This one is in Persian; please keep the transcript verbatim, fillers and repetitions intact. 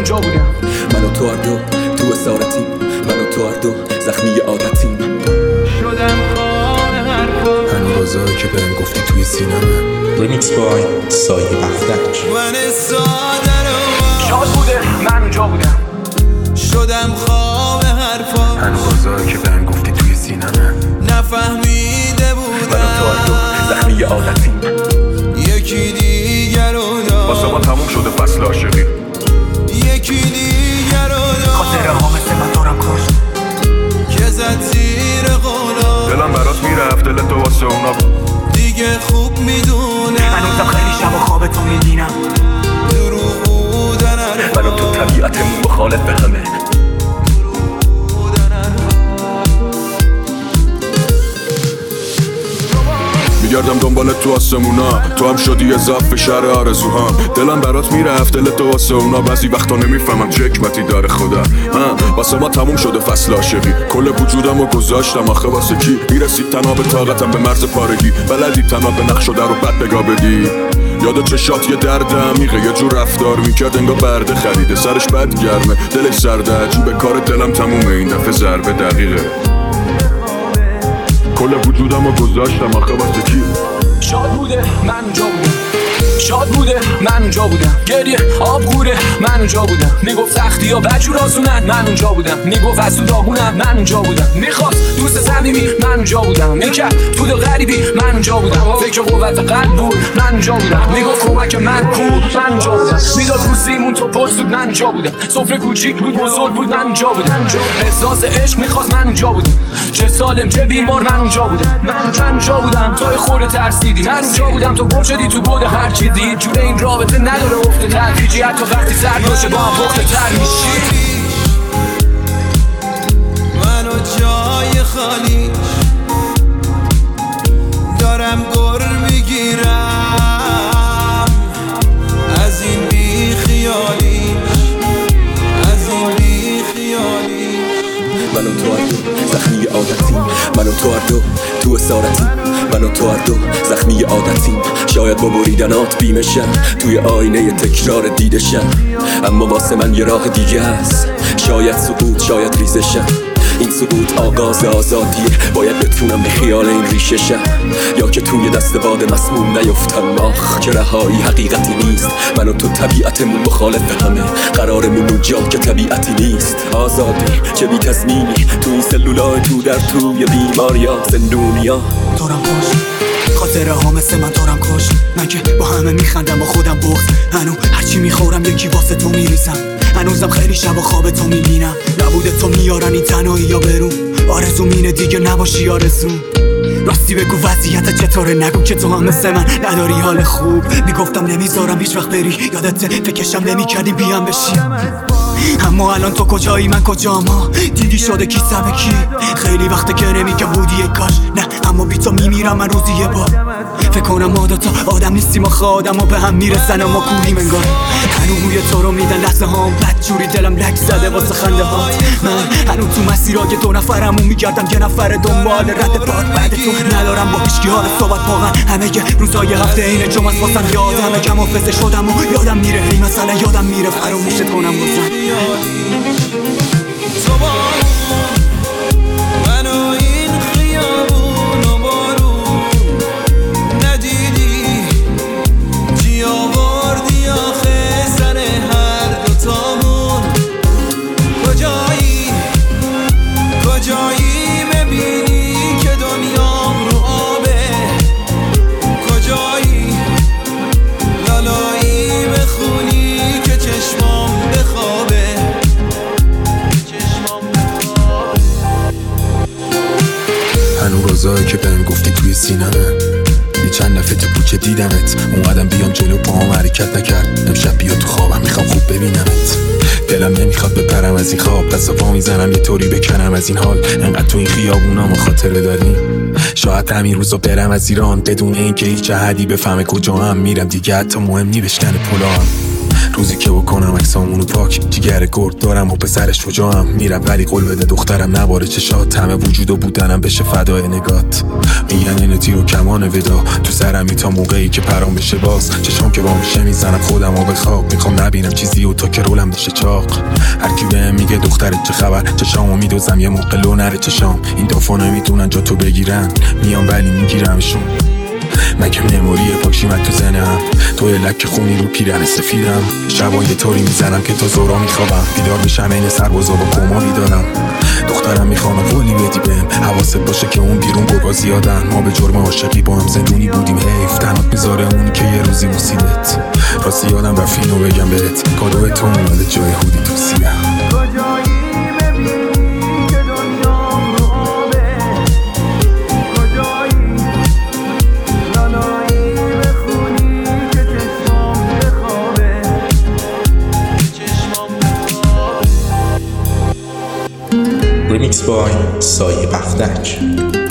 اونجا بودم. من و تو هر دو تو اسارتیم، من و تو هر دو زخمی عادتیم. شدم خانه حرفا هنو رازایی که بهم گفتی توی سینمه. ریمیکس بای سایه بختک. من ساده رو شاد بوده من اونجا بودم. شدم خواب حرفا هنو رازایی که بهم گفتی توی سینمه. نفهمیده بودم من و تو هر دو زخمی عادتیم. یکی دیگر رو دار واسه ما تموم شده فصل عاشقی. یکی دیگر رو دار خاطره ها مثل من دارم کشت که زد زیر قولا. دلم برات میرفت، دل تو واسه اونا دیگه خوب میدونم هنوزم خیلی شب و خواب تو میبینم. دروغ بودن حرفا من و تو طبیعتمون مخالف همه. میگردم دنبالت تو آسمونا، تو هم شدی یه ضعف شهر آرزوهام. دلم برات میرفت، دل تو واسه اونا. بعضی وقتا نمیفهمم چه حکمتی داره خدا. ها واسه ما تموم شده فصل عاشقی. کل وجودم رو گذاشتم آخه واسه کی؟ میرسید تنها به طاقتم به مرز پارگی. بلدی تنها به نقش شده رو بد بگا بدی. یاد چشات یه درد عمیقه، یه جور رفتار میکرد انگار برده خریده. سرش بد گرمه، دلش سرده، عجیبه کار دلم تمومه. این دفعه ضربه دقیقه. کل وجودم رو گذاشتم آخه واسه کی؟ شاد بوده من اونجا بودم. شاد بوده من اونجا بودم. گریه آب غوره من اونجا بودم. میگفت سختی ها بجور آسونن من اونجا بودم. میگفت از تو داغونم من اونجا بودم. میخواست دوست صمیمی من اونجا بودم. میکرد تو دل غریبی من اونجا بودم. فکر قوت قلب بود من اونجا بودم. میگفت کمک من کو من اونجا بودم. میداد رو سیمون تو پرس بود من اونجا بودم. سفره کوچیک بود بزرگ بود من اونجا بودم. احساس عشق میخواست من اونجا بودم. چه سالم چه بیمار من اونجا بودم. من اونجا بودم تو خورده ترسیدی. من اونجا بودم تو گم شدی تو بود هر چیزی. جوره این رابطه نداره افته تدریجی. حتی وقتی سرد باشه با هم پخته تر میشی. منو جای خالی دارم گر میگیرم از این بی خیالی، از این بی خیالی. من و تو هر دو زخمی عادتیم. من و تو هر دو تو اسارتیم. من و تو هر دو زخمی عادتیم. شاید با بریدنات بیمشم، توی آینه تکرار دیدشم. اما واسه من یه راه دیگه هست. شاید سقوط شاید ریزشم. این سقوط آغاز آزادیه. باید بتونم به خیال این ریشه شم، یا که توی دست باد مسموم نیفتم. آخ که رهایی حقیقتی نیست. من و تو طبیعتمون مخالف همه. قرارمون اونجا که طبیعتی نیست. آزادی چه بی تضمینی تو این سلولای تو در توی بیماریا زندونیا. دارم کش خاطره ها مثل من دارم کش. من که با همه میخندم با خودم بغض. هنو هرچی میخورم یکی واسه تو میریزم. هنوزم خیلی شب و خواب تو میبینم. نبوده تو میارن این تنهایی یا برون. آرزوم اینه دیگه نباشی آرزوم. راستی بگو وضعیت چطوره، نگو که تو هم مثل من نداری حال خوب. میگفتم نمیذارم هیچ وقت بری، یادت فکرشم نمیکردی بیام بشی. اما الان تو کجایی من کجام ها؟ دیدی شده کی سبه کی؟ خیلی وقته که نمیگم بودی یک کاش. نه اما بی تو میمیرم من روزی یه بار. فکر کنم ما دوتا آدم نیستیم آخه آدم ها به هم میرسن اما کوریم انگار. هنو بوی تو رو میدن لحظه هام. بدجوری دلم لک زده واسه خنده هات. من هنو تو مسیرهای دو نفرمو میگردم یه نفر دنبال رد باد. بعدتون ندارم با هیچکی حال صحبت واقعا. همه یه روزای هفته اینه جمعه واسم یادمه. کم حافظه شدم و یادم میره. هی مثلا یادم میره فراموشت کنم بازم. تو با منو این خیابون و بارون ندیدی چی آوردی آخه سر هر دوتامون. کجایی کجایی ببینی که دنیام رو آبه. کجایی لالایی بخونی که چشمام بخوابه. هنو رازایی که بهم گفتی توی سینمه. یه چند دفعه تو کوچه دیدمت، اومدم بیام جلو پاهم حرکت نکرد. امشب بیا تو خوابم میخوام خوب ببینمت. دلم نمیخواد بپرم از این خواب، دست پا میزنم یه طوری بکنم از این حال. انقدر تو این خیابونا ما خاطره داریم. شاید همین روزا برم از ایران بدون اینکه هیچ جهدی بفهمه کجا هم میرم دیگه. حتی مهم نی بشکنه پولام. روزی که بکنم عکسامونو پاک، جیگر گرد دارم و پسر شجاعم، میرم ولی قول بده دخترم نباره چشات، همه وجود و بودنم بشه فدای نگات. میگن این تیر و کمان ودا تو سرمی تا موقعی که پرام بشه باز، چشام که با میشه میزنم خودم و به خواب، میخوام نبینم چیزی و تا که رولم بشه چاق. هر کی بهم میگه دخترت چه خبر، چشامو میدوزم یه موقع لو نره چشام، این دافا نمیتونن جا تو بگیرن، میام ولی میگیرمشون. مگه مموری پاکشیمت تو زنم، توی لک خونی رو پیرن سفیدم، شبا یه طوری میزنم که تا زورا میخوابم، بیدار میشم این سربازا با کما میدارم. دخترم میخوام قولی بدی بهم، حواست باشه که اون بیرون گرگا زیادن، ما به جرم عاشقی با هم زندونی بودیم، حیف تنات میذاره اونی که یه روزی بوسیدت. راستی یادم رفت اینو بگم بهت، کادو تو اومده جای هودی تو سیرم. Remix by سایه بختک.